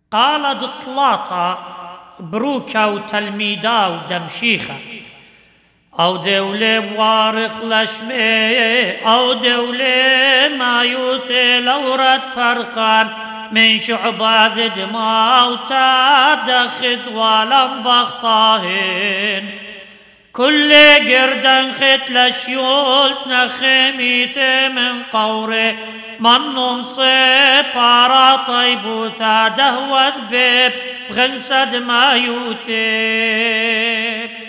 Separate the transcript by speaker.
Speaker 1: قال دطلاطا بروكا وتلميدا ودمشيخة أو دولة بوارق لشمي أو دولة ما يوثي لورة فرقان من شعباذ دماء وتادخت ولم بخطاهن كل قردن خت لشيول نخميث من قوري من نمصي بارا طيب ثاده وذبيب بغنسد ما يوتيب